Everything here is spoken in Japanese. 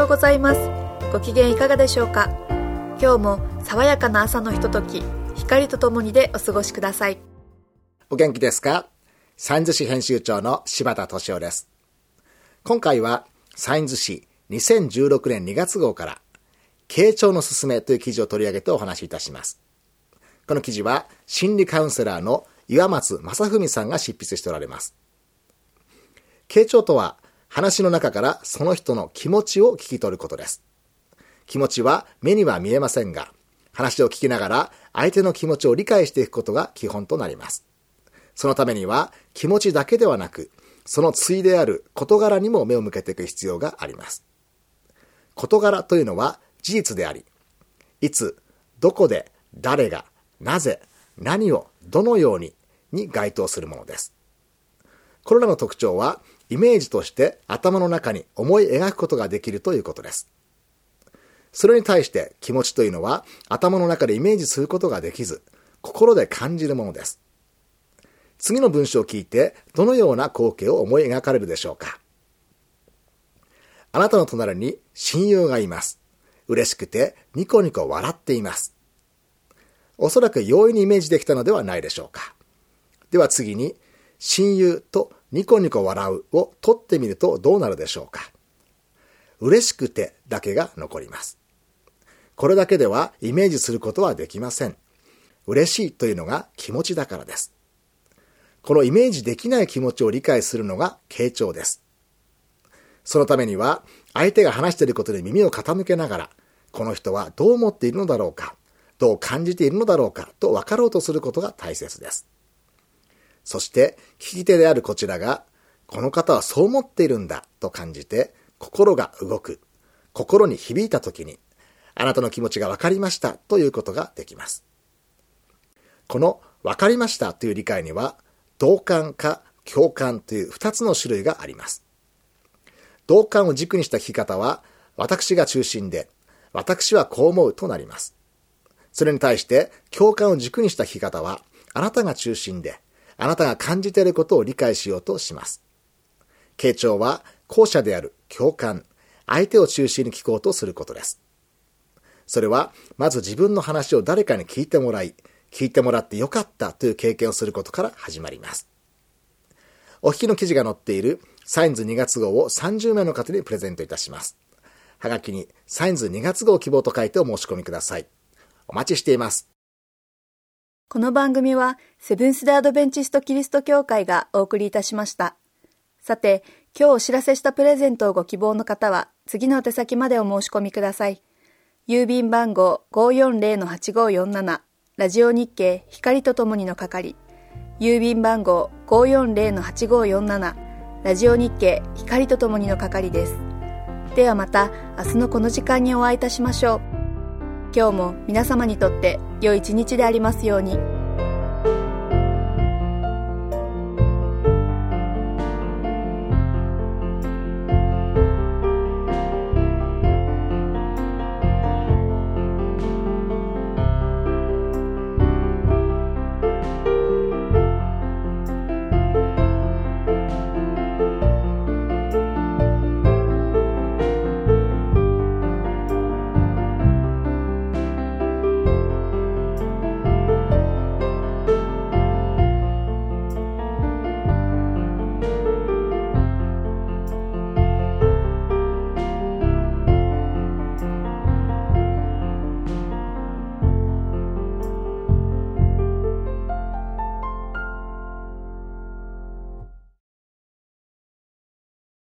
ございます。ご機嫌いかがでしょうか。今日も爽やかな朝のひととき、光とともにでお過ごしください。 お元気ですか。サインズ誌編集長の柴田俊夫です。今回はサインズ誌2016年2月号から傾聴のすすめという記事を取り上げてお話しいたします。この記事は心理カウンセラーの岩松正文さんが執筆しておられます。傾聴とは話の中からその人の気持ちを聞き取ることです。気持ちは目には見えませんが、話を聞きながら相手の気持ちを理解していくことが基本となります。そのためには気持ちだけではなく、その対である事柄にも目を向けていく必要があります。事柄というのは事実であり、いつ、どこで、誰が、なぜ、何を、どのように該当するものです。これらの特徴はイメージとして頭の中に思い描くことができるということです。それに対して気持ちというのは頭の中でイメージすることができず、心で感じるものです。次の文章を聞いてどのような光景を思い描かれるでしょうか。あなたの隣に親友がいます。嬉しくてニコニコ笑っています。おそらく容易にイメージできたのではないでしょうか。では次に親友とニコニコ笑うを取ってみるとどうなるでしょうか。嬉しくてだけが残ります。これだけではイメージすることはできません。嬉しいというのが気持ちだからです。このイメージできない気持ちを理解するのが傾聴です。そのためには相手が話していることに耳を傾けながら、この人はどう思っているのだろうか、どう感じているのだろうかと分かろうとすることが大切です。そして聞き手であるこちらが、この方はそう思っているんだと感じて心が動く、心に響いたときに、あなたの気持ちが分かりましたということができます。この分かりましたという理解には、同感か共感という2つの種類があります。同感を軸にした聞き方は、私が中心で、私はこう思うとなります。それに対して共感を軸にした聞き方は、あなたが中心で、あなたが感じていることを理解しようとします。傾聴は後者である共感、相手を中心に聞こうとすることです。それはまず自分の話を誰かに聞いてもらい、聞いてもらってよかったという経験をすることから始まります。お聞きの記事が載っているサインズ2月号を30名の方にプレゼントいたします。はがきにサインズ2月号希望と書いてお申し込みください。お待ちしています。 この番組はセブンス・デ・アドベンチスト・キリスト教会がお送りいたしました。さて、今日お知らせしたプレゼントをご希望の方は次の宛先までお申し込みください。郵便番号 540-8547 ラジオ日経光とともにの係。郵便番号 540-8547 ラジオ日経光とともにの係です。ではまた明日のこの時間にお会いいたしましょう。今日も皆様にとって良い一日でありますように。